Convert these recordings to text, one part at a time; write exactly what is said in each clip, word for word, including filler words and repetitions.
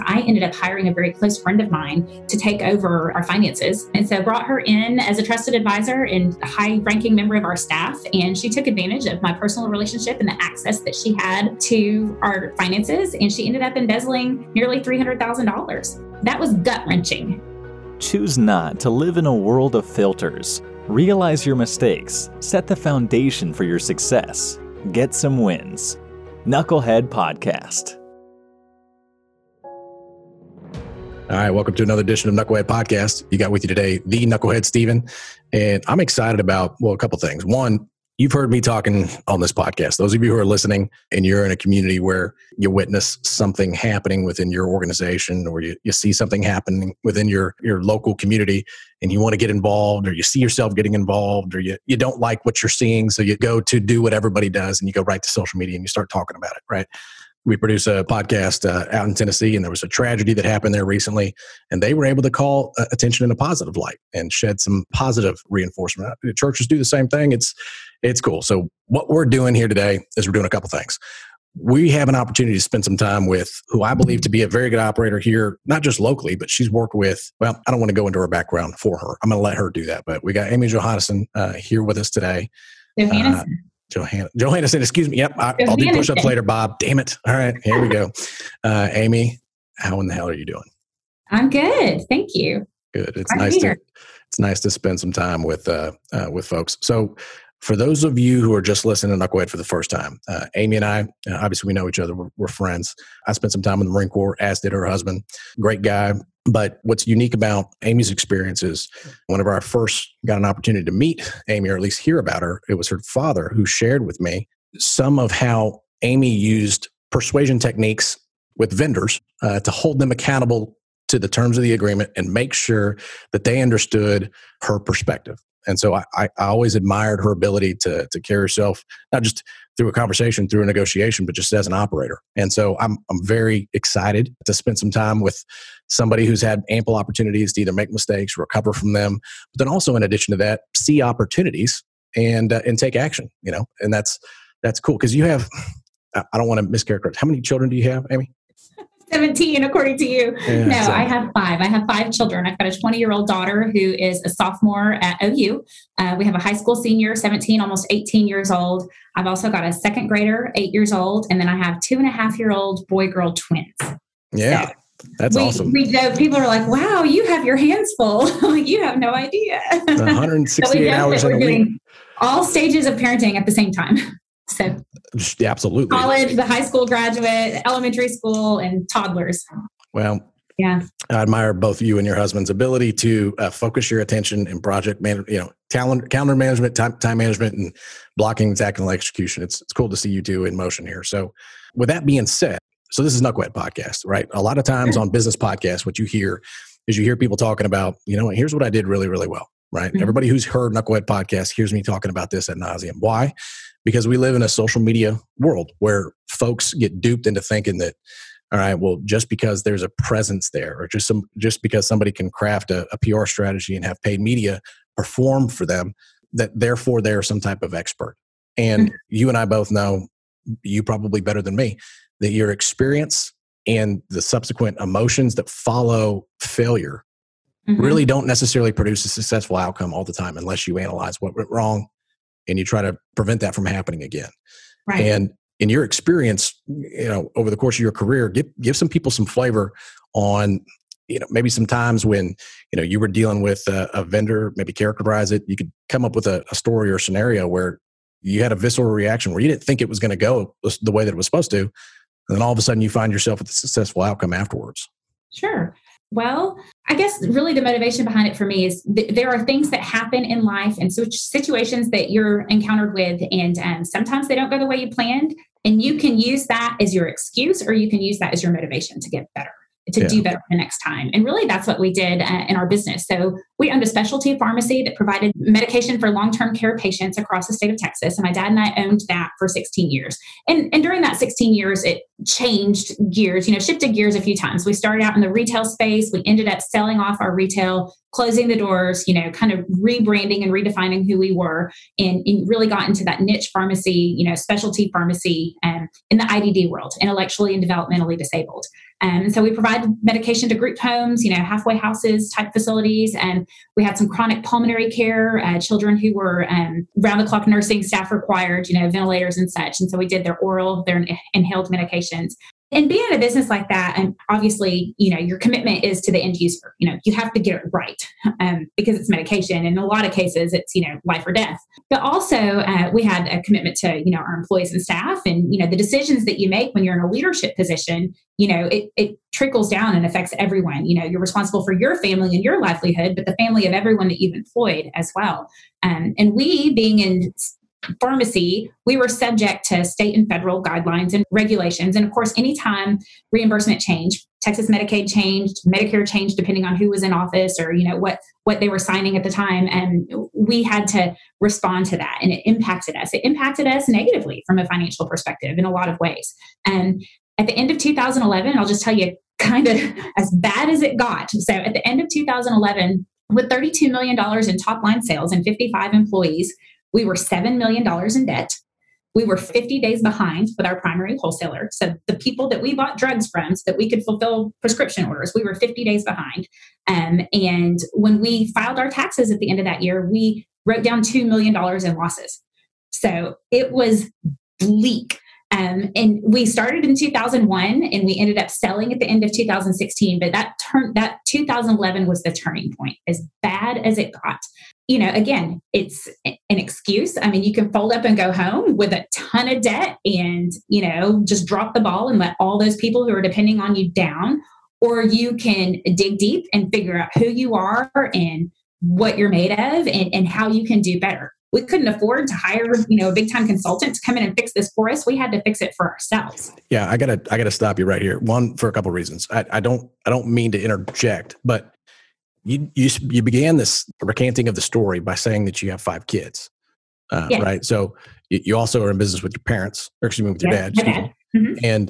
I ended up hiring a very close friend of mine to take over our finances. And so brought her in as a trusted advisor and a high-ranking member of our staff. And she took advantage of my personal relationship and the access that she had to our finances. And she ended up embezzling nearly three hundred thousand dollars. That was gut-wrenching. Choose not to live in a world of filters. Realize your mistakes. Set the foundation for your success. Get some wins. Knucklehead Podcast. All right, welcome to another edition of Knucklehead Podcast. You got with you today the Knucklehead Steven, and I'm excited about, well, a couple things. One, you've heard me talking on this podcast. Those of you who are listening and you're in a community where you witness something happening within your organization, or you, you see something happening within your, your local community and you want to get involved, or you see yourself getting involved, or you, you don't like what you're seeing, so you go to do what everybody does and you go right to social media and you start talking about it, right? We produce a podcast uh, out in Tennessee, and there was a tragedy that happened there recently, and they were able to call uh, attention in a positive light and shed some positive reinforcement. The churches do the same thing. It's it's cool. So what we're doing here today is we're doing a couple things. We have an opportunity to spend some time with who I believe to be a very good operator here, not just locally, but she's worked with, well, I don't want to go into her background for her. I'm going to let her do that. But we got Amy Johannesson uh, here with us today. Johannesson. Uh, Johanna, Johannesson, excuse me. Yep, I, I'll do push-ups later, Bob. Damn it. All right, here we go. Uh, Amy, how in the hell are you doing? I'm good. Thank you. Good. It's I'm nice here. to it's nice to spend some time with uh, uh, with folks. So for those of you who are just listening to Knucklehead for the first time, uh, Amy and I, uh, obviously we know each other. We're, we're friends. I spent some time in the Marine Corps, as did her husband. Great guy. But what's unique about Amy's experience is whenever I first got an opportunity to meet Amy, or at least hear about her, it was her father who shared with me some of how Amy used persuasion techniques with vendors uh, to hold them accountable to the terms of the agreement and make sure that they understood her perspective. And so I, I always admired her ability to, to carry herself, not just through a conversation, through a negotiation, but just as an operator. And so I'm I'm very excited to spend some time with somebody who's had ample opportunities to either make mistakes, recover from them, but then also in addition to that, see opportunities and uh, and take action. You know, and that's that's cool because you have. I don't want to mischaracterize. How many children do you have, Amy? seventeen, according to you. Yeah, no, so. I have five. I have five children. I've got a twenty-year-old daughter who is a sophomore at O U. Uh, we have a high school senior, seventeen, almost eighteen years old. I've also got a second grader, eight years old. And then I have two and a half year old boy-girl twins. Yeah, so that's we, awesome. We joke, people are like, wow, you have your hands full. Like, you have no idea. one hundred sixty-eight so hours in a week. All stages of parenting at the same time. So yeah, absolutely. College, the high school graduate, elementary school, and toddlers. Well, yeah, I admire both you and your husband's ability to uh, focus your attention in project man, you know, calendar, calendar management, time, time management, and blocking, tackling, execution. It's it's cool to see you two in motion here. So, with that being said, so this is Knucklehead Podcast, right? A lot of times on business podcasts, what you hear is you hear people talking about, you know, here's what I did really, really well, right? Mm-hmm. Everybody who's heard Knucklehead Podcast hears me talking about this ad nauseum. Why? Because we live in a social media world where folks get duped into thinking that, all right, well, just because there's a presence there, or just some, just because somebody can craft a, a P R strategy and have paid media perform for them, that therefore they're some type of expert. And mm-hmm. you and I both know, you probably better than me, that your experience and the subsequent emotions that follow failure mm-hmm. really don't necessarily produce a successful outcome all the time unless you analyze what went wrong and you try to prevent that from happening again. Right. And in your experience, you know, over the course of your career, give give some people some flavor on, you know, maybe some times when, you know, you were dealing with a, a vendor, maybe characterize it. You could come up with a, a story or scenario where you had a visceral reaction where you didn't think it was going to go the way that it was supposed to. And then all of a sudden you find yourself with a successful outcome afterwards. Sure. Well, I guess really the motivation behind it for me is th- there are things that happen in life and so situations that you're encountered with, and um, sometimes they don't go the way you planned, and you can use that as your excuse, or you can use that as your motivation to get better, to yeah. do better the next time. And really that's what we did uh, in our business. So we owned a specialty pharmacy that provided medication for long-term care patients across the state of Texas. And my dad and I owned that for sixteen years. And, and during that sixteen years, it changed gears, you know, shifted gears a few times. We started out in the retail space. We ended up selling off our retail, closing the doors, you know, kind of rebranding and redefining who we were, and, and really got into that niche pharmacy, you know, specialty pharmacy um, in the I D D world, intellectually and developmentally disabled. Um, and so we provided medication to group homes, you know, halfway houses type facilities. And we had some chronic pulmonary care, uh, children who were um, round the clock nursing staff required, you know, ventilators and such. And so we did their oral, their inhaled medications. And being in a business like that, and obviously, you know, your commitment is to the end user. You know, you have to get it right um, because it's medication. And in a lot of cases, it's, you know, life or death. But also, uh, we had a commitment to, you know, our employees and staff. And, you know, the decisions that you make when you're in a leadership position, you know, it, it trickles down and affects everyone. You know, you're responsible for your family and your livelihood, but the family of everyone that you've employed as well. Um, and we, being in pharmacy, we were subject to state and federal guidelines and regulations. And of course, anytime reimbursement changed, Texas Medicaid changed, Medicare changed, depending on who was in office or, you know, what, what they were signing at the time. And we had to respond to that. And it impacted us. It impacted us negatively from a financial perspective in a lot of ways. And at the end of two thousand eleven, I'll just tell you kind of as bad as it got. So at the end of two thousand eleven, with thirty-two million dollars in top line sales and fifty-five employees, we were seven million dollars in debt. We were fifty days behind with our primary wholesaler. So the people that we bought drugs from so that we could fulfill prescription orders, we were fifty days behind. Um, and when we filed our taxes at the end of that year, we wrote down two million dollars in losses. So it was bleak. Um, and we started in two thousand one and we ended up selling at the end of two thousand sixteen. But that turn that two thousand eleven was the turning point, as bad as it got. You know, again, it's an excuse. I mean, you can fold up and go home with a ton of debt and, you know, just drop the ball and let all those people who are depending on you down. Or you can dig deep and figure out who you are and what you're made of and, and how you can do better. We couldn't afford to hire, you know, a big time consultant to come in and fix this for us. We had to fix it for ourselves. Yeah, I gotta, I gotta stop you right here. One, for a couple of reasons. I, I don't, I don't mean to interject, but you, you, you began this recanting of the story by saying that you have five kids, uh, yeah. right? So you also are in business with your parents, or excuse me, with your yeah, dad. dad. Mm-hmm. And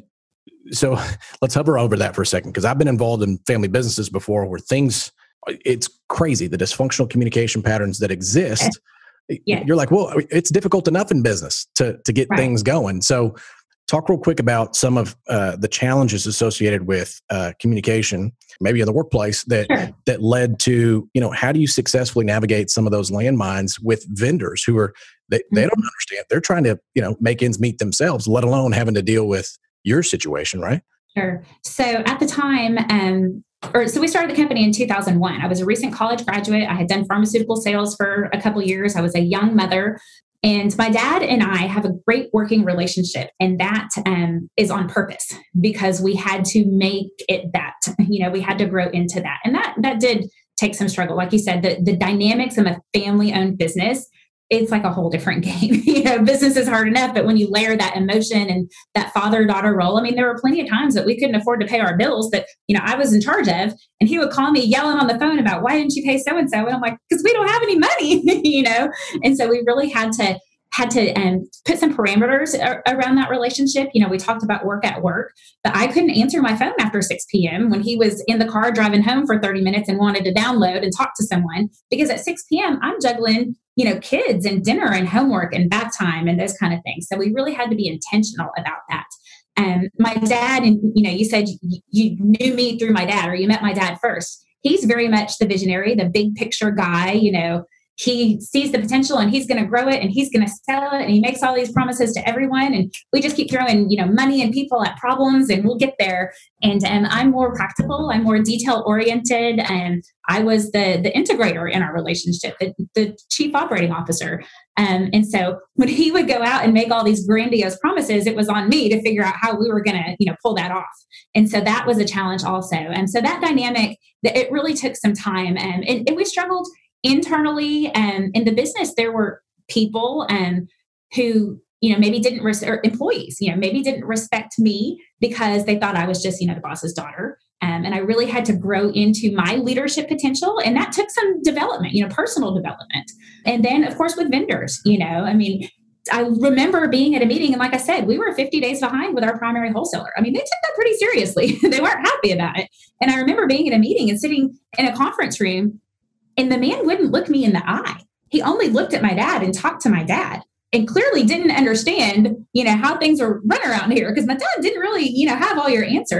so let's hover over that for a second, because I've been involved in family businesses before where things, it's crazy, the dysfunctional communication patterns that exist. Yeah. You're like, well, it's difficult enough in business to to get right. things going. So talk real quick about some of uh, the challenges associated with uh, communication, maybe in the workplace, that sure. that led to, you know, how do you successfully navigate some of those landmines with vendors who are, they, mm-hmm. they don't understand. They're trying to, you know, make ends meet themselves, let alone having to deal with your situation, right? Sure. So at the time, um, Or, so we started the company in two thousand one. I was a recent college graduate. I had done pharmaceutical sales for a couple of years. I was a young mother. And my dad and I have a great working relationship. And that um, is on purpose because we had to make it that, you know, we had to grow into that. And that that did take some struggle. Like you said, the, the dynamics of a family-owned business, it's like a whole different game. You know, business is hard enough, but when you layer that emotion and that father-daughter role, I mean, there were plenty of times that we couldn't afford to pay our bills that, you know, I was in charge of, and he would call me yelling on the phone about, why didn't you pay so-and-so? And I'm like, because we don't have any money, you know? And so we really had to, had to um, put some parameters a- around that relationship. You know, we talked about work at work, but I couldn't answer my phone after six p.m. when he was in the car driving home for thirty minutes and wanted to download and talk to someone, because at six p.m. I'm juggling, you know, kids and dinner and homework and bath time and those kind of things. So we really had to be intentional about that. Um, my dad, and, you know, you said you, you knew me through my dad, or you met my dad first. He's very much the visionary, the big picture guy. You know, he sees the potential and he's going to grow it and he's going to sell it. And he makes all these promises to everyone. And we just keep throwing, you know, money and people at problems and we'll get there. And, and I'm more practical. I'm more detail oriented. And I was the, the integrator in our relationship, the, the chief operating officer. Um, and so when he would go out and make all these grandiose promises, it was on me to figure out how we were going to, you know, pull that off. And so that was a challenge also. And so that dynamic, it really took some time. And, and, and we struggled internally, um, in the business. There were people um, who, you know, maybe didn't, res- or employees, you know, maybe didn't respect me because they thought I was just, you know, the boss's daughter. Um, and I really had to grow into my leadership potential. And that took some development, you know, personal development. And then, of course, with vendors, you know, I mean, I remember being at a meeting and like I said, we were fifty days behind with our primary wholesaler. I mean, they took that pretty seriously. They weren't happy about it. And I remember being at a meeting and sitting in a conference room, and the man wouldn't look me in the eye. He only looked at my dad and talked to my dad, and clearly didn't understand, you know, how things are run around here, because my dad didn't really, you know, have all your answers.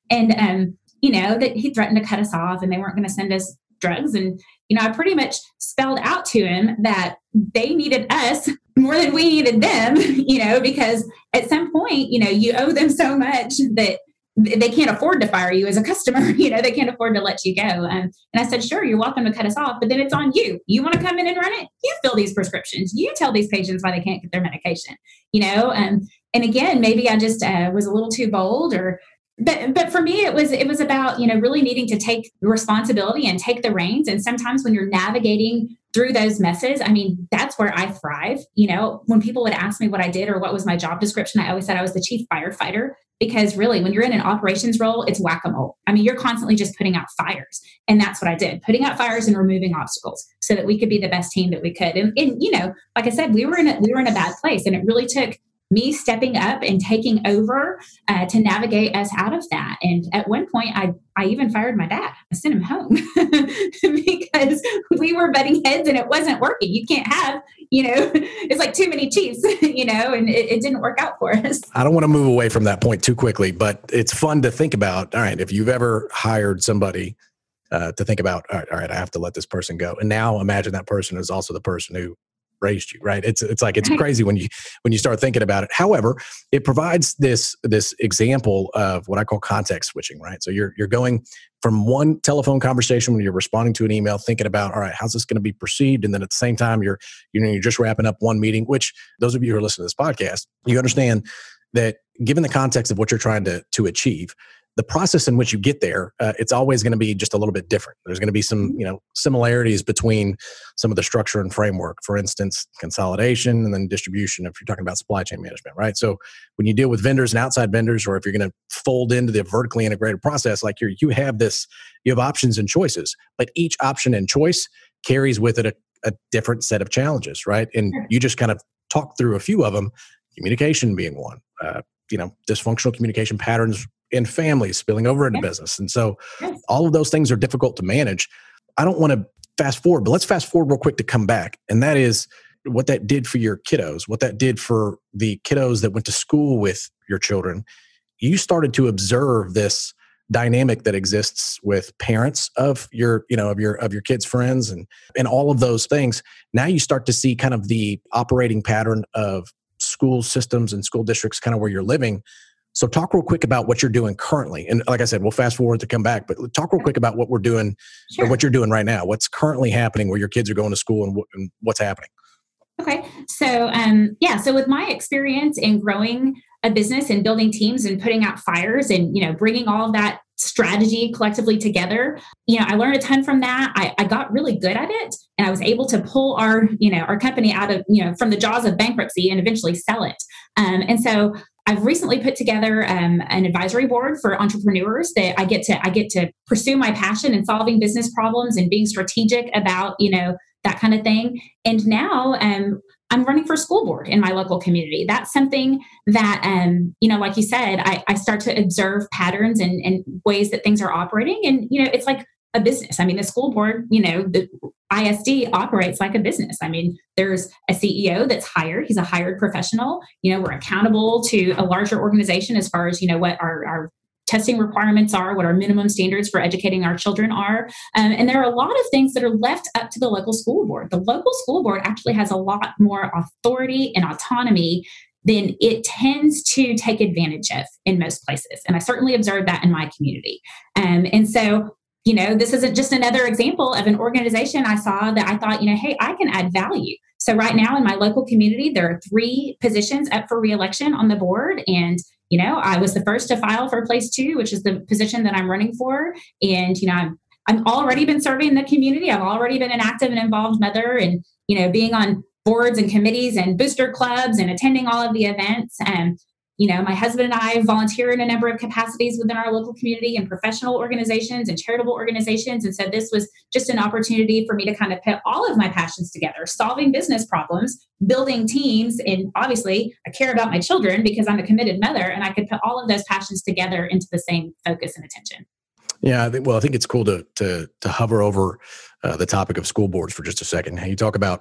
And, um, you know, that he threatened to cut us off and they weren't going to send us drugs. And, you know, I pretty much spelled out to him that they needed us more than we needed them, you know, because at some point, you know, you owe them so much that they can't afford to fire you as a customer. You know, they can't afford to let you go. Um, and I said, sure, you're welcome to cut us off, but then it's on you. You want to come in and run it? You fill these prescriptions. You tell these patients why they can't get their medication, you know? Um, and again, maybe I just uh, was a little too bold or But but for me, it was it was about, you know, really needing to take responsibility and take the reins. And sometimes when you're navigating through those messes, I mean, that's where I thrive. You know, when people would ask me what I did or what was my job description, I always said I was the chief firefighter, because really when you're in an operations role, it's whack-a-mole. I mean, you're constantly just putting out fires. And that's what I did, putting out fires and removing obstacles so that we could be the best team that we could. And, and you know, like I said, we were in a, we were in a bad place, and it really took me stepping up and taking over uh, to navigate us out of that. And at one point, I I even fired my dad. I sent him home because we were butting heads and it wasn't working. You can't have, you know, it's like too many chiefs, you know, and it, it didn't work out for us. I don't want to move away from that point too quickly, but it's fun to think about. All right, if you've ever hired somebody uh, to think about, all right, all right, I have to let this person go. And now imagine that person is also the person who raised you, right? It's it's like it's crazy when you when you start thinking about it. However, it provides this this example of what I call context switching, right? So you're you're going from one telephone conversation when you're responding to an email, thinking about, all right, how's this going to be perceived? And then at the same time, you're you know you're just wrapping up one meeting. Which those of you who are listening to this podcast, you understand that given the context of what you're trying to to achieve, the process in which you get there, uh, it's always going to be just a little bit different. There's going to be some, you know, similarities between some of the structure and framework. For instance, consolidation and then distribution, if you're talking about supply chain management, right? So when you deal with vendors and outside vendors, or if you're going to fold into the vertically integrated process, like you're, you have this, you have options and choices, but each option and choice carries with it a, a different set of challenges, right? And you just kind of talk through a few of them, communication being one, uh, you know, dysfunctional communication patterns in families spilling over into yes. business. And so yes. all of those things are difficult to manage. I don't want to fast forward, but let's fast forward real quick to come back. And that is what that did for your kiddos, what that did for the kiddos that went to school with your children. You started to observe this dynamic that exists with parents of your, you know, of your, of your kids' friends and, and all of those things. Now you start to see kind of the operating pattern of school systems and school districts, kind of where you're living. So talk real quick about what you're doing currently. And like I said, we'll fast forward to come back, but talk real quick about what we're doing sure. or what you're doing right now. What's currently happening where your kids are going to school and, w- and what's happening. Okay. So, um, yeah. So with my experience in growing a business and building teams and putting out fires and, you know, bringing all of that strategy collectively together, you know, I learned a ton from that. I, I got really good at it, and I was able to pull our, you know, our company out of, you know, from the jaws of bankruptcy and eventually sell it. Um, and so I've recently put together um, an advisory board for entrepreneurs that I get to I get to pursue my passion in solving business problems and being strategic about, you know, that kind of thing. And now um, I'm running for school board in my local community. That's something that, um, you know, like you said, I, I start to observe patterns and, and ways that things are operating. And, you know, it's like a business. I mean, the school board, you know, the I S D operates like a business. I mean, there's a C E O that's hired. He's a hired professional. You know, we're accountable to a larger organization as far as, you know, what our, our testing requirements are, what our minimum standards for educating our children are. Um, and there are a lot of things that are left up to the local school board. The local school board actually has a lot more authority and autonomy than it tends to take advantage of in most places. And I certainly observed that in my community. Um, and so, you know, this isn't just another example of an organization I saw that I thought, you know, hey, I can add value. So right now in my local community, there are three positions up for reelection on the board. And, you know, I was the first to file for place two, which is the position that I'm running for. And, you know, I'm, I'm already been serving the community. I've already been an active and involved mother, and, you know, being on boards and committees and booster clubs and attending all of the events. And, you know, my husband and I volunteer in a number of capacities within our local community and professional organizations and charitable organizations. And so this was just an opportunity for me to kind of put all of my passions together, solving business problems, building teams. And obviously I care about my children because I'm a committed mother, and I could put all of those passions together into the same focus and attention. Yeah, I think, well, I think it's cool to to to hover over uh, the topic of school boards for just a second. You talk about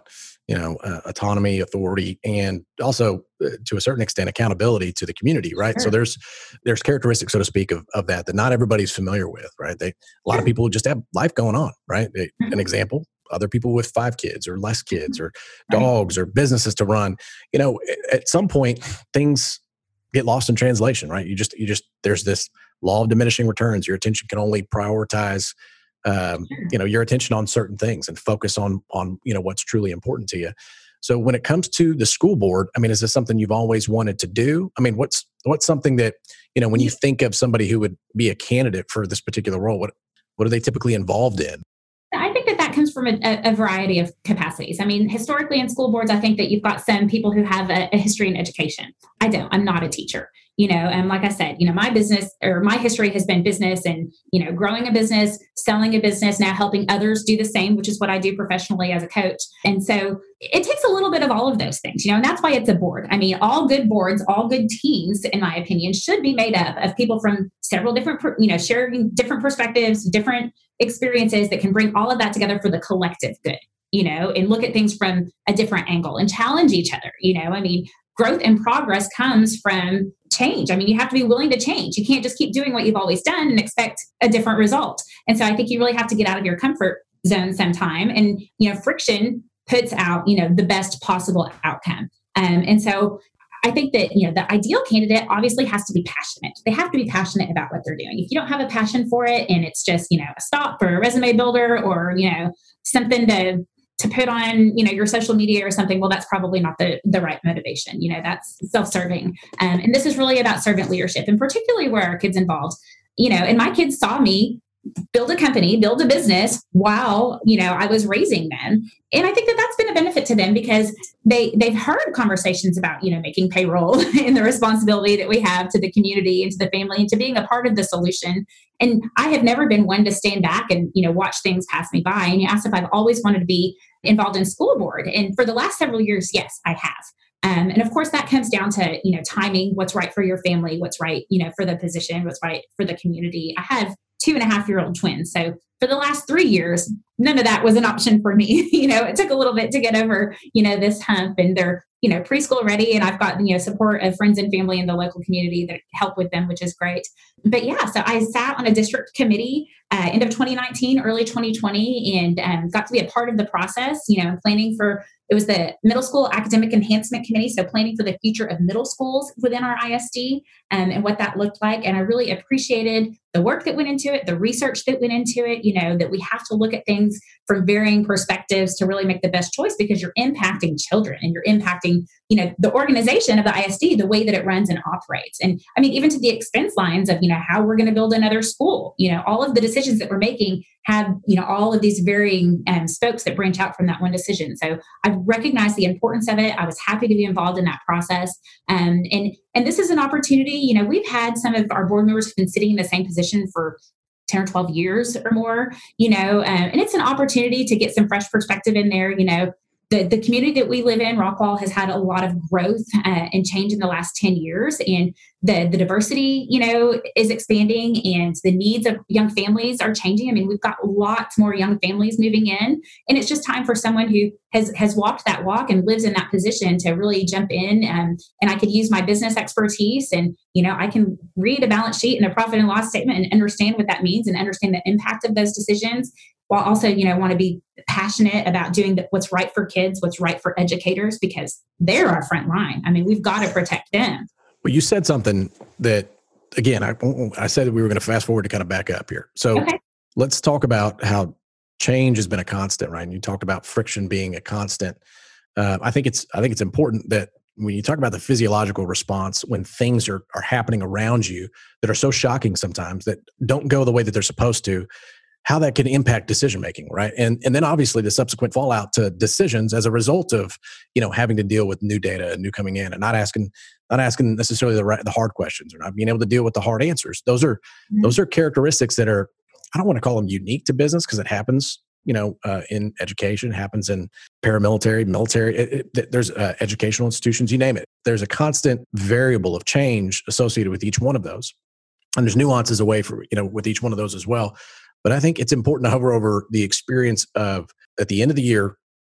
you know, uh, autonomy, authority, and also uh, to a certain extent accountability to the community, right? Sure. So there's there's characteristics, so to speak, of, of that that not everybody's familiar with, right? They a lot of Sure. people just have life going on, right? They, an Mhm. example, other people with five kids or less kids or Right. dogs or businesses to run. You know, a- at some point things get lost in translation, right? You just you just there's this law of diminishing returns. Your attention can only prioritize um, Sure. you know your attention on certain things and focus on on you know what's truly important to you. So when it comes to the school board, I mean, is this something you've always wanted to do? I mean, what's what's something that, you know when you think of somebody who would be a candidate for this particular role, what what are they typically involved in? I think that that comes from a, a variety of capacities. I mean, historically in school boards, I think that you've got some people who have a, a history in education. I don't. I'm not a teacher. You know, and like I said, you know, my business or my history has been business and, you know, growing a business, selling a business, now helping others do the same, which is what I do professionally as a coach. And so it takes a little bit of all of those things, you know, and that's why it's a board. I mean, all good boards, all good teams, in my opinion, should be made up of people from several different, you know, sharing different perspectives, different experiences that can bring all of that together for the collective good, you know, and look at things from a different angle and challenge each other. You know, I mean, growth and progress comes from change. I mean, you have to be willing to change. You can't just keep doing what you've always done and expect a different result. And so I think you really have to get out of your comfort zone sometime. And, you know, friction puts out, you know, the best possible outcome. Um, and so I think that, you know, the ideal candidate obviously has to be passionate. They have to be passionate about what they're doing. If you don't have a passion for it and it's just, you know, a stop or a resume builder or, you know, something to to put on, you know, your social media or something, well, that's probably not the, the right motivation. You know, that's self-serving. Um, and this is really about servant leadership, and particularly where our kids involved, you know, and my kids saw me build a company, build a business while, you know, I was raising them. And I think that that's been a benefit to them because they, they've heard conversations about, you know, making payroll and the responsibility that we have to the community and to the family and to being a part of the solution. And I have never been one to stand back and, you know, watch things pass me by. And you asked if I've always wanted to be involved in school board. And for the last several years, yes, I have. Um, and of course, that comes down to, you know, timing, what's right for your family, what's right, you know, for the position, what's right for the community. I have two and a half year old twins. So for the last three years, none of that was an option for me. You know, it took a little bit to get over, you know, this hump, and they're, you know, preschool ready. And I've got, you know, support of friends and family in the local community that help with them, which is great. But yeah, so I sat on a district committee uh, end of twenty nineteen, early twenty twenty, and um, got to be a part of the process, you know, planning for, it was the Middle School Academic Enhancement Committee. So planning for the future of middle schools within our I S D um, and what that looked like. And I really appreciated the work that went into it, the research that went into it, you know, that we have to look at things from varying perspectives to really make the best choice, because you're impacting children and you're impacting, you know, the organization of the I S D, the way that it runs and operates. And I mean, even to the expense lines of, you know, how we're going to build another school, you know, all of the decisions that we're making have, you know, all of these varying um, spokes that branch out from that one decision. So I recognized the importance of it. I was happy to be involved in that process. Um, and, and this is an opportunity, you know, we've had some of our board members who've been sitting in the same position for ten or twelve years or more, you know, um, and it's an opportunity to get some fresh perspective in there. You know, the, the community that we live in, Rockwall, has had a lot of growth uh, and change in the last ten years. And the, the diversity, you know, is expanding, and the needs of young families are changing. I mean, we've got lots more young families moving in, and it's just time for someone who has, has walked that walk and lives in that position to really jump in. Um, and I could use my business expertise, and, you know, I can read a balance sheet and a profit and loss statement and understand what that means and understand the impact of those decisions, while also, you know, want to be passionate about doing the, what's right for kids, what's right for educators, because they're our front line. I mean, we've got to protect them. Well, you said something that, again, I, I said that we were going to fast forward to kind of back up here. So Okay. let's talk about how change has been a constant, right? And you talked about friction being a constant. Uh, I think it's I think it's important that when you talk about the physiological response, when things are are happening around you that are so shocking sometimes that don't go the way that they're supposed to, how that can impact decision making, right? And and then obviously the subsequent fallout to decisions as a result of, you know, having to deal with new data and new coming in, and not asking not asking necessarily the right, the hard questions, or not being able to deal with the hard answers. Those are mm-hmm. those are characteristics that are, I don't want to call them unique to business, because it happens, you know, uh, in education, happens in paramilitary, military. It, it, there's uh, educational institutions, you name it. There's a constant variable of change associated with each one of those, and there's nuances away for, you know, with each one of those as well. But I think it's important to hover over the experience of, at the end of the year,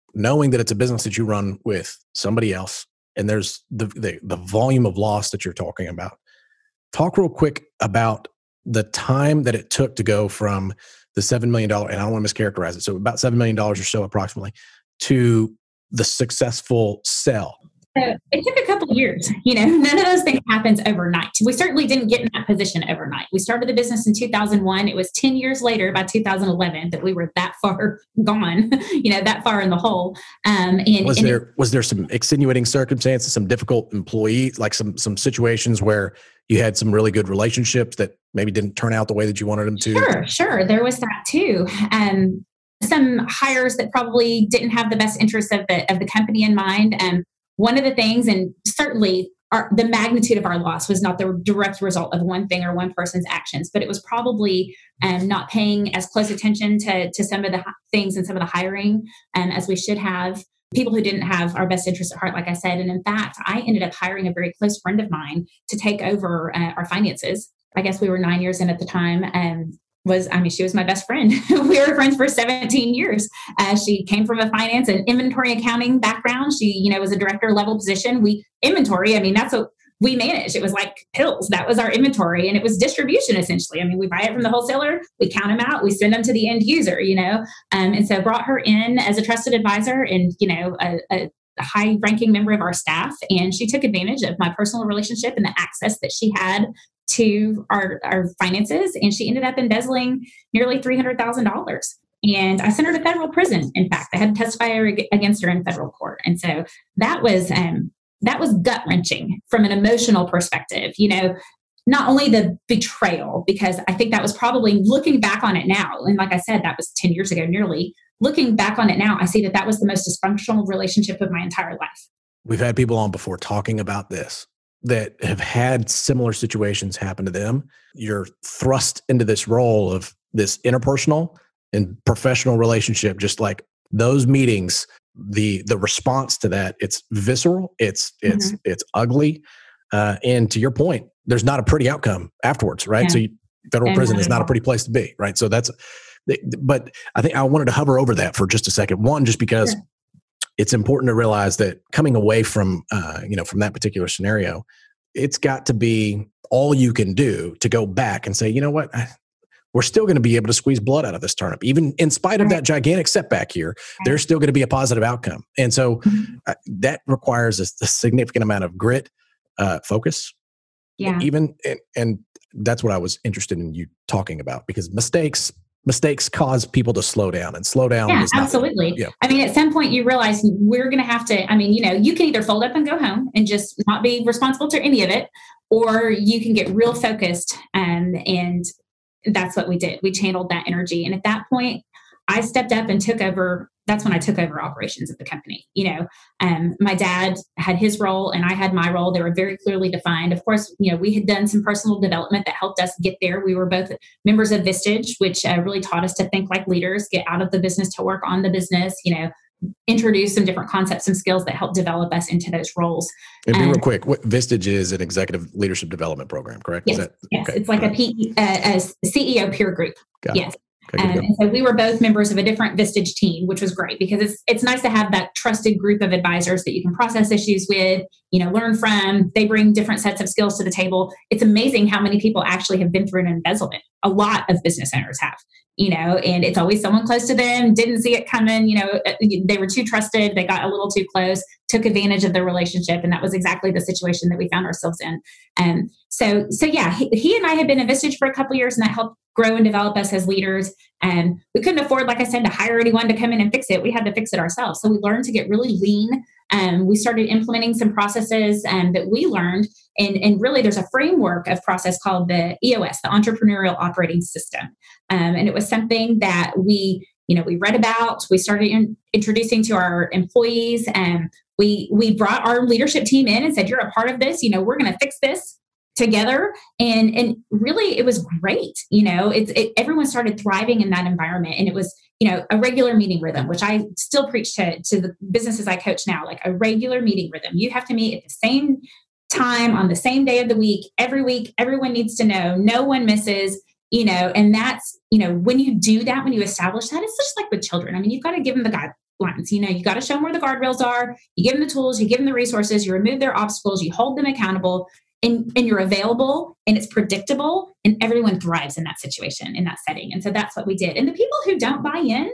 knowing that it's a business that you run with somebody else, and there's the, the the volume of loss that you're talking about. Talk real quick about the time that it took to go from the seven million dollars, and I don't want to mischaracterize it, so about seven million dollars or so approximately, to the successful sell. So it took a couple of years. You know, none of those things happens overnight. We certainly didn't get in that position overnight. We started the business in two thousand one. It was ten years later, by two thousand eleven, that we were that far gone, you know, that far in the hole. Um, and was and there it, was there some extenuating circumstances, some difficult employees, like some some situations where you had some really good relationships that maybe didn't turn out the way that you wanted them to? Sure, sure. There was that too. Um, some hires that probably didn't have the best interests of the of the company in mind. Um, One of the things, and certainly our, the magnitude of our loss was not the direct result of one thing or one person's actions, but it was probably um, not paying as close attention to, to some of the things and some of the hiring um, as we should have. People who didn't have our best interest at heart, like I said. And in fact, I ended up hiring a very close friend of mine to take over uh, our finances. I guess we were nine years in at the time. And was, I mean, she was my best friend. We were friends for seventeen years. Uh, she came from a finance and inventory accounting background. She, you know, was a director level position. We inventory, I mean, that's what we managed. It was like pills. That was our inventory, and it was distribution essentially. I mean, we buy it from the wholesaler, we count them out, we send them to the end user, you know? Um, and so brought her in as a trusted advisor and, you know, a, a high ranking member of our staff. And she took advantage of my personal relationship and the access that she had to our, our finances. And she ended up embezzling nearly three hundred thousand dollars. And I sent her to federal prison. In fact, I had to testify against her in federal court. And so that was, um, that was gut wrenching from an emotional perspective. You know, not only the betrayal, because I think that was probably, looking back on it now, and like I said, that was ten years ago nearly. Looking back on it now, I see that that was the most dysfunctional relationship of my entire life. We've had people on before talking about this that have had similar situations happen to them. You're thrust into this role of this interpersonal and professional relationship, just like those meetings, the the response to that, it's visceral, it's it's mm-hmm. it's ugly. Uh, and to your point, there's not a pretty outcome afterwards, right? Yeah. So you, federal and prison is not a pretty place to be, right? So that's, but I think I wanted to hover over that for just a second. One, just because yeah. it's important to realize that coming away from, uh, you know, from that particular scenario, it's got to be all you can do to go back and say, you know what, we're still going to be able to squeeze blood out of this turnip. Even in spite of that gigantic setback here, there's still going to be a positive outcome. And so uh, that requires a, a significant amount of grit, uh, focus. Yeah. Even, and, and that's what I was interested in you talking about, because mistakes, mistakes cause people to slow down, and slow down. Yeah, is not, absolutely. Yeah. I mean, at some point you realize we're going to have to, I mean, you know, you can either fold up and go home and just not be responsible to any of it, or you can get real focused. Um, and that's what we did. We channeled that energy. And at that point, I stepped up and took over. That's when I took over operations of the company. You know, um, my dad had his role and I had my role. They were very clearly defined. Of course, you know, we had done some personal development that helped us get there. We were both members of Vistage, which uh, really taught us to think like leaders, get out of the business to work on the business, you know, introduce some different concepts and skills that help develop us into those roles. And be um, real quick, what Vistage is an executive leadership development program, correct? Yes, is that, yes. Okay. It's like a, P, uh, a C E O peer group. Got yes. It. Okay, Um, and so we were both members of a different Vistage team, which was great because it's it's nice to have that trusted group of advisors that you can process issues with, you know, learn from. They bring different sets of skills to the table. It's amazing how many people actually have been through an embezzlement. A lot of business owners have, you know, and it's always someone close to them, didn't see it coming, you know, they were too trusted, they got a little too close, took advantage of the relationship. And that was exactly the situation that we found ourselves in. Um, so, so yeah, he, he and I had been in Vistage for a couple of years, and that helped grow and develop us as leaders. And we couldn't afford, like I said, to hire anyone to come in and fix it. We had to fix it ourselves. So we learned to get really lean. Um, we started implementing some processes um, that we learned. And, and really, there's a framework of process called the E O S, the Entrepreneurial Operating System. Um, and it was something that we, you know, we read about. We started in, introducing to our employees, and we we brought our leadership team in and said, "You're a part of this. You know, we're going to fix this together." And and really, it was great. You know, it's it, everyone started thriving in that environment, and it was, you know, a regular meeting rhythm, which I still preach to to the businesses I coach now, like a regular meeting rhythm. You have to meet at the same time on the same day of the week, every week. Everyone needs to know. No one misses. You know, and that's, you know, when you do that, when you establish that, it's just like with children. I mean, you've got to give them the guide, lines. You know, you got to show them where the guardrails are. You give them the tools, you give them the resources, you remove their obstacles, you hold them accountable, and, and you're available and it's predictable, and everyone thrives in that situation, in that setting. And so that's what we did. And the people who don't buy in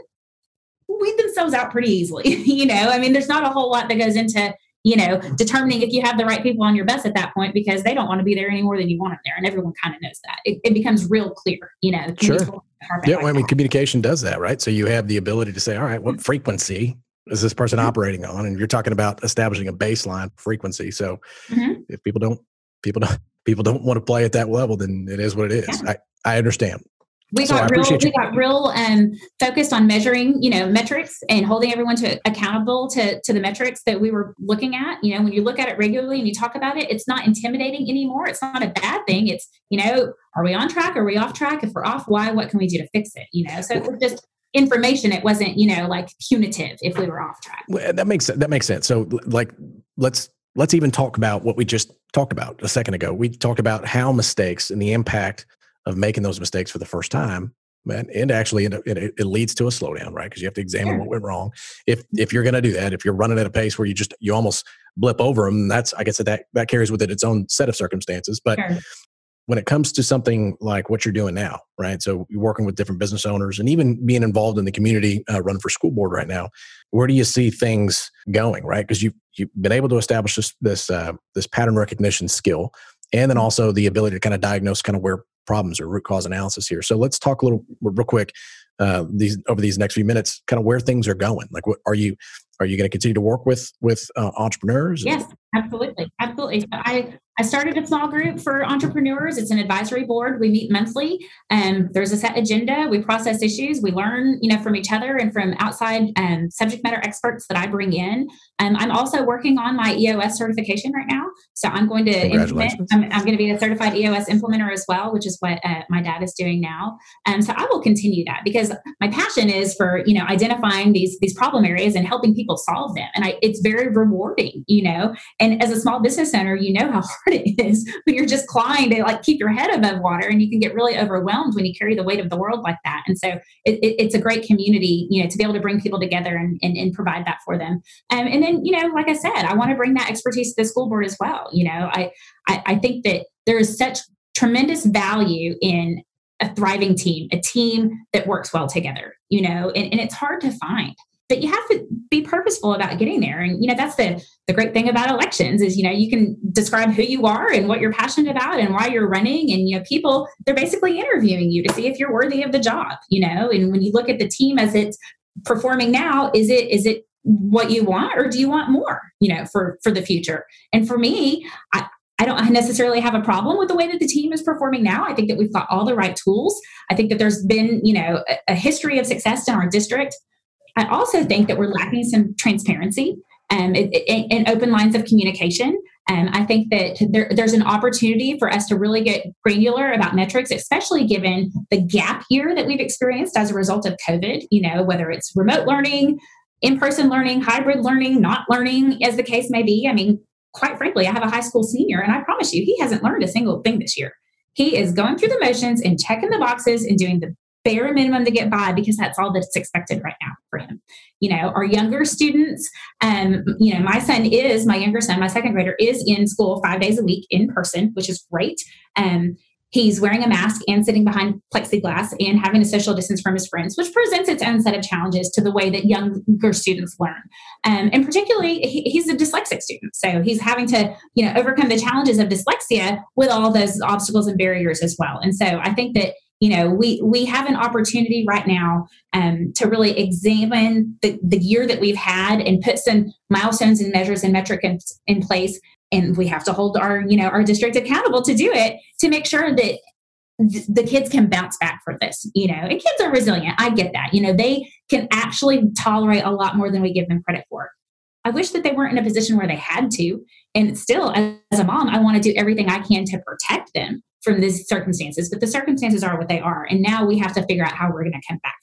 weed themselves out pretty easily. You know, I mean, there's not a whole lot that goes into, you know, determining if you have the right people on your bus at that point, because they don't want to be there any more than you want them there. And everyone kind of knows that. It, it becomes real clear, you know. Sure. Yeah, like well, I mean, that. communication does that, right? So you have the ability to say, all right, what frequency is this person mm-hmm. operating on? And you're talking about establishing a baseline frequency. So mm-hmm. if people don't, people don't, people don't want to play at that level, then it is what it is. Yeah. I, I understand. We so got real, we got real um, focused on measuring, you know, metrics and holding everyone to accountable to, to the metrics that we were looking at. You know, when you look at it regularly and you talk about it, it's not intimidating anymore. It's not a bad thing. It's, you know, are we on track? Are we off track? If we're off, why? What can we do to fix it? You know, so it was just information. It wasn't, you know, like punitive if we were off track. Well, that makes that makes sense. So, like, let's let's even talk about what we just talked about a second ago. We talked about how mistakes and the impact of making those mistakes for the first time, man, and actually it, it, it leads to a slowdown, right? Because you have to examine yeah. what went wrong. If if you're going to do that, if you're running at a pace where you just you almost blip over them, that's I guess that that carries with it its own set of circumstances. But sure. when it comes to something like what you're doing now, right? So you're working with different business owners and even being involved in the community, uh, running for school board right now. Where do you see things going, right? Because you've you've been able to establish this this uh, this pattern recognition skill, and then also the ability to kind of diagnose kind of where problems or root cause analysis here. So let's talk a little real quick uh, these over these next few minutes, kind of where things are going. Like, what are you are you going to continue to work with with uh, entrepreneurs? Yes, absolutely, absolutely. So I I started a small group for entrepreneurs. It's an advisory board. We meet monthly, and there's a set agenda. We process issues. We learn, you know, from each other and from outside um, subject matter experts that I bring in. Um, I'm also working on my E O S certification right now, so I'm going to implement. I'm, I'm going to be a certified E O S implementer as well, which is what uh, my dad is doing now. Um, so I will continue that because my passion is for, you know, identifying these these problem areas and helping people solve them, and I, it's very rewarding, you know. And as a small business owner, you know how hard it is when you're just clawing to like keep your head above water, and you can get really overwhelmed when you carry the weight of the world like that. And so it, it, it's a great community, you know, to be able to bring people together and, and, and provide that for them. Um, and then, you know, like I said, I want to bring that expertise to the school board as well. You know, I, I, I think that there is such tremendous value in a thriving team, a team that works well together, you know, and, and it's hard to find. But you have to be purposeful about getting there. And, you know, that's the, the great thing about elections is, you know, you can describe who you are and what you're passionate about and why you're running. And, you know, people, they're basically interviewing you to see if you're worthy of the job, you know. And when you look at the team as it's performing now, is it is it what you want, or do you want more, you know, for, for the future? And for me, I, I don't necessarily have a problem with the way that the team is performing now. I think that we've got all the right tools. I think that there's been, you know, a, a history of success in our district. I also think that we're lacking some transparency um, and open lines of communication. Um, I think that there, there's an opportunity for us to really get granular about metrics, especially given the gap year that we've experienced as a result of COVID, you know, whether it's remote learning, in-person learning, hybrid learning, not learning, as the case may be. I mean, quite frankly, I have a high school senior, and I promise you, he hasn't learned a single thing this year. He is going through the motions and checking the boxes and doing the bare minimum to get by because that's all that's expected right now for him. You know, our younger students, um, you know, my son is, my younger son, my second grader is in school five days a week in person, which is great. Um, he's wearing a mask and sitting behind plexiglass and having a social distance from his friends, which presents its own set of challenges to the way that younger students learn. Um, and particularly, he, he's a dyslexic student. So he's having to, you know, overcome the challenges of dyslexia with all those obstacles and barriers as well. And so I think that, you know, we we have an opportunity right now um, to really examine the, the year that we've had and put some milestones and measures and metric in, in place. And we have to hold our, you know, our district accountable to do it, to make sure that th- the kids can bounce back for this, you know. And kids are resilient. I get that. You know, they can actually tolerate a lot more than we give them credit for. I wish that they weren't in a position where they had to. And still, as a mom, I want to do everything I can to protect them from these circumstances. But the circumstances are what they are. And now we have to figure out how we're going to come back from it.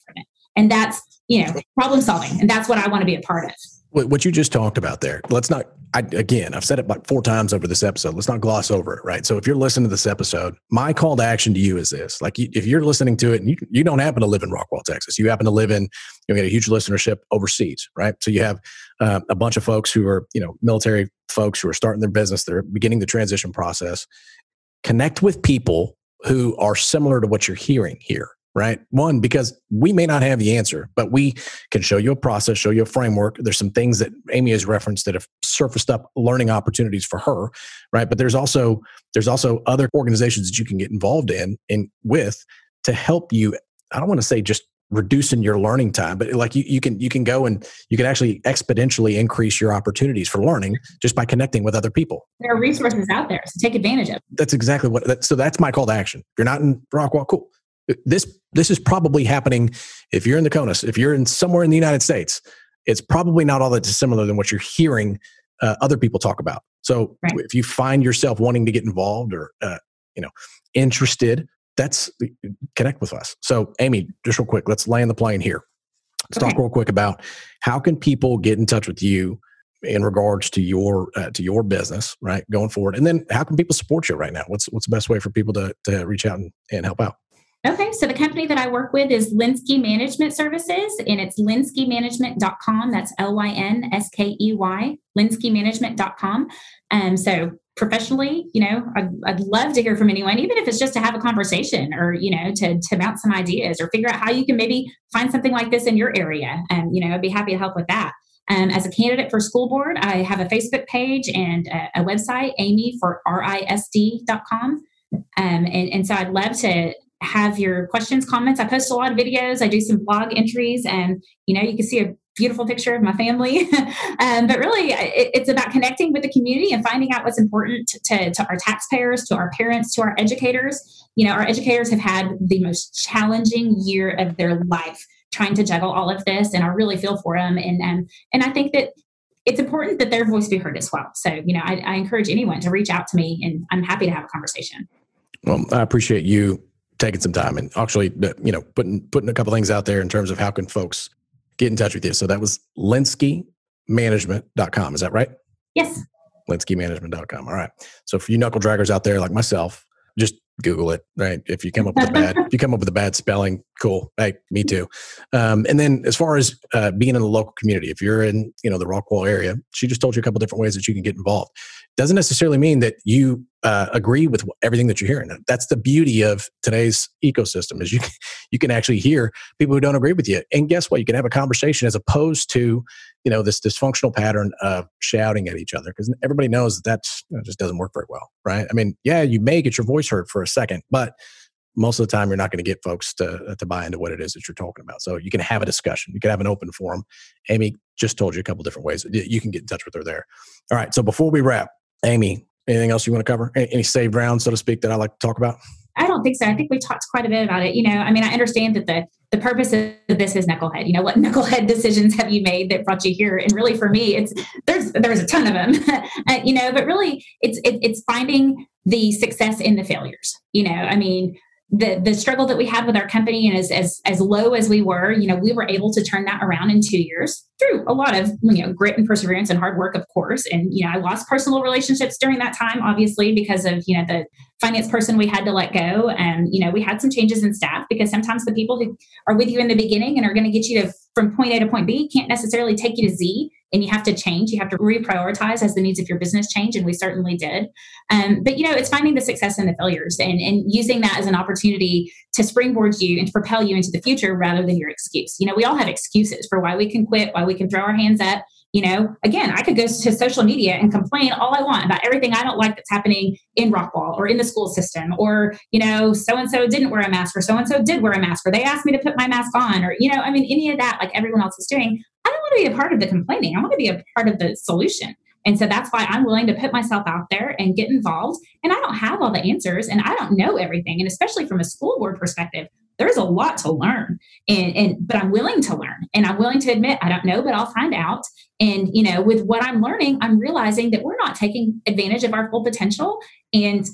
And that's, you know, problem solving. And that's what I want to be a part of. What you just talked about there, let's not, I, again, I've said it like four times over this episode. Let's not gloss over it, right? So if you're listening to this episode, my call to action to you is this. Like, if you're listening to it and you, you don't happen to live in Rockwall, Texas, you happen to live in, you know, get a huge listenership overseas, right? So you have uh, a bunch of folks who are, you know, military folks who are starting their business. They're beginning the transition process. Connect with people who are similar to what you're hearing here. Right? One, because we may not have the answer, but we can show you a process, show you a framework. There's some things that Amy has referenced that have surfaced up learning opportunities for her, right? But there's also there's also other organizations that you can get involved in and with to help you. I don't want to say just reducing your learning time, but like you, you can you can go and you can actually exponentially increase your opportunities for learning just by connecting with other people. There are resources out there, so take advantage of it. That's exactly what. That, so that's my call to action. If you're not in Rockwall, cool. This this is probably happening if you're in the CONUS, if you're in somewhere in the United States. It's probably not all that dissimilar than what you're hearing uh, other people talk about. So right. If you find yourself wanting to get involved or uh, you know interested, that's connect with us. So Amy, just real quick, let's land the plane here. Let's okay. talk real quick about how can people get in touch with you in regards to your uh, to your business, right, going forward, and then how can people support you right now? What's what's the best way for people to to reach out and, and help out? Okay, so the company that I work with is Linsky Management Services, and it's linsky management dot com. That's L Y N S K E Y, linsky management dot com. Um, so professionally, you know, I'd, I'd love to hear from anyone, even if it's just to have a conversation or, you know, to, to bounce some ideas or figure out how you can maybe find something like this in your area. Um, you know, I'd be happy to help with that. Um, as a candidate for school board, I have a Facebook page and a, a website, amy for R I S D dot com. Um, and, and so I'd love to have your questions, comments. I post a lot of videos. I do some blog entries, and you know, you can see a beautiful picture of my family. um, but really, it, it's about connecting with the community and finding out what's important to, to our taxpayers, to our parents, to our educators. You know, our educators have had the most challenging year of their life trying to juggle all of this, and I really feel for them. And um, and I think that it's important that their voice be heard as well. So, you know, I, I encourage anyone to reach out to me, and I'm happy to have a conversation. Well, I appreciate you taking some time and actually, you know, putting putting a couple things out there in terms of how can folks get in touch with you. So that was linsky management dot com. Is that right? Yes. linsky management dot com. All right. So for you knuckle draggers out there like myself, just Google it, right? If you come up with a bad, if you come up with a bad spelling, cool. Hey, me too. Um, and then as far as uh, being in the local community, if you're in, you know, the Rockwall area, she just told you a couple different ways that you can get involved. Doesn't necessarily mean that you uh, agree with everything that you're hearing. That's the beauty of today's ecosystem is you you can actually hear people who don't agree with you. And guess what? You can have a conversation as opposed to, you know, this dysfunctional pattern of shouting at each other, because everybody knows that that's, you know, just doesn't work very well, right? I mean, yeah, you may get your voice heard for a second, but most of the time you're not going to get folks to to buy into what it is that you're talking about. So you can have a discussion. You can have an open forum. Amy just told you a couple different ways. You can get in touch with her there. All right. So before we wrap, Amy, anything else you want to cover? Any saved rounds, so to speak, that I like to talk about? I don't think so. I think we talked quite a bit about it. You know, I mean, I understand that the the purpose of this is knucklehead. You know, what knucklehead decisions have you made that brought you here? And really, for me, it's there's there's a ton of them. uh, you know, but really, it's it, it's finding the success in the failures. You know, I mean, the the struggle that we had with our company, and as as as low as we were, you know, we were able to turn that around in two years through a lot of, you know, grit and perseverance and hard work, of course. And you know, I lost personal relationships during that time, obviously, because of, you know, the finance person we had to let go. And you know, we had some changes in staff, because sometimes the people who are with you in the beginning and are going to get you to from point A to point B can't necessarily take you to Z. And you have to change. You have to reprioritize as the needs of your business change. And we certainly did. Um, but, you know, it's finding the success in the failures and, and using that as an opportunity to springboard you and to propel you into the future rather than your excuse. You know, we all have excuses for why we can quit, why we can throw our hands up. You know, again, I could go to social media and complain all I want about everything I don't like that's happening in Rockwall or in the school system, or, you know, so-and-so didn't wear a mask, or so-and-so did wear a mask, or they asked me to put my mask on, or, you know, I mean, any of that, like everyone else is doing. I don't want to be a part of the complaining. I want to be a part of the solution. And so that's why I'm willing to put myself out there and get involved. And I don't have all the answers, and I don't know everything. And especially from a school board perspective, there's a lot to learn. And, and but I'm willing to learn, and I'm willing to admit I don't know, but I'll find out. And, you know, with what I'm learning, I'm realizing that we're not taking advantage of our full potential. And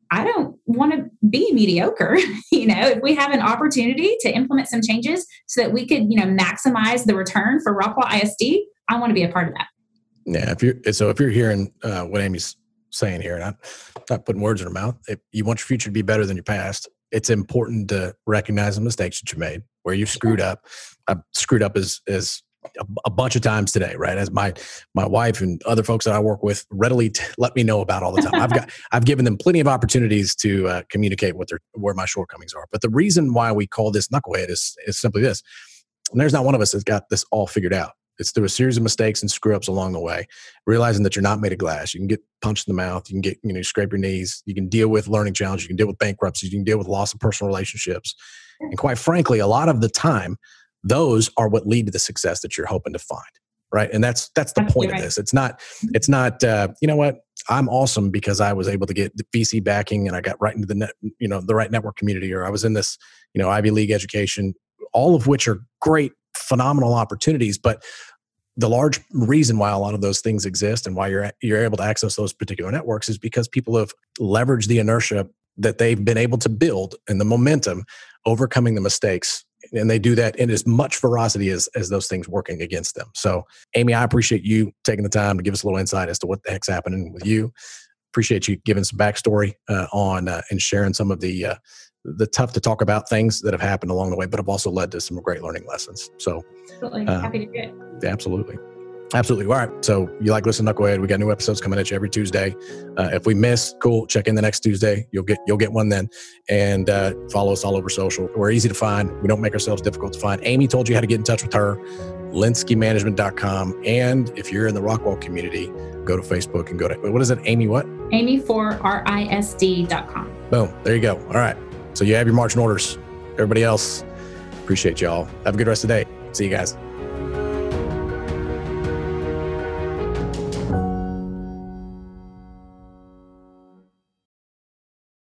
I don't want to be mediocre. You know, if we have an opportunity to implement some changes so that we could, you know, maximize the return for Rockwall I S D, I want to be a part of that. Yeah. If you're, so if you're hearing uh, what Amy's saying here, and I'm not putting words in her mouth, if you want your future to be better than your past, it's important to recognize the mistakes that you made, where you screwed up. I've screwed up as, as a, a bunch of times today, right? As my, my wife and other folks that I work with readily t- let me know about all the time. I've got, I've given them plenty of opportunities to uh, communicate what their, where my shortcomings are. But the reason why we call this knucklehead is, is simply this. And there's not one of us that's got this all figured out. It's through a series of mistakes and screw ups along the way, realizing that you're not made of glass. You can get punched in the mouth. You can get, you know, scrape your knees. You can deal with learning challenges. You can deal with bankruptcy. You can deal with loss of personal relationships. And quite frankly, a lot of the time, those are what lead to the success that you're hoping to find. Right. And that's, that's the point of this. It's not, it's not, uh, you know what, I'm awesome because I was able to get the V C backing and I got right into the net, you know, the right network community, or I was in this, you know, Ivy League education, all of which are great, phenomenal opportunities. But the large reason why a lot of those things exist and why you're you're able to access those particular networks is because people have leveraged the inertia that they've been able to build and the momentum, overcoming the mistakes. And they do that in as much ferocity as, as those things working against them. So, Amy, I appreciate you taking the time to give us a little insight as to what the heck's happening with you. Appreciate you giving some backstory uh, on uh, and sharing some of the uh, the tough to talk about things that have happened along the way, but have also led to some great learning lessons. So, absolutely. Uh, happy to do it. Absolutely. Absolutely. All right. So you like Listen Knucklehead, we got new episodes coming at you every Tuesday. Uh, if we miss, cool, check in the next Tuesday. You'll get you'll get one then. And uh, follow us all over social. We're easy to find. We don't make ourselves difficult to find. Amy told you how to get in touch with her, linsky management dot com. And if you're in the Rockwall community, go to Facebook and go to, what is it, Amy what? Amy for R I S D dot com. Boom. There you go. All right. So you have your marching orders. Everybody else, appreciate y'all. Have a good rest of the day. See you guys.